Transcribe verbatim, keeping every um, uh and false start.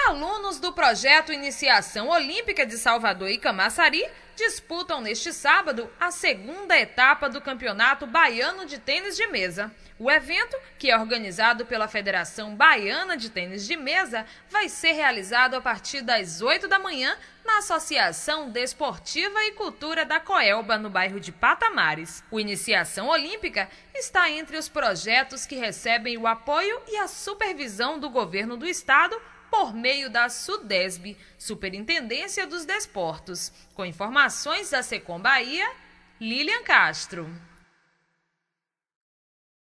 Alunos do projeto Iniciação Olímpica de Salvador e Camaçari disputam neste sábado a segunda etapa do Campeonato Baiano de Tênis de Mesa. O evento, que é organizado pela Federação Baiana de Tênis de Mesa, vai ser realizado a partir das oito da manhã na Associação Desportiva e Cultura da Coelba, no bairro de Patamares. O Iniciação Olímpica está entre os projetos que recebem o apoio e a supervisão do governo do estado por meio da SUDESB, Superintendência dos Desportos. Com informações da Secom Bahia, Lilian Castro.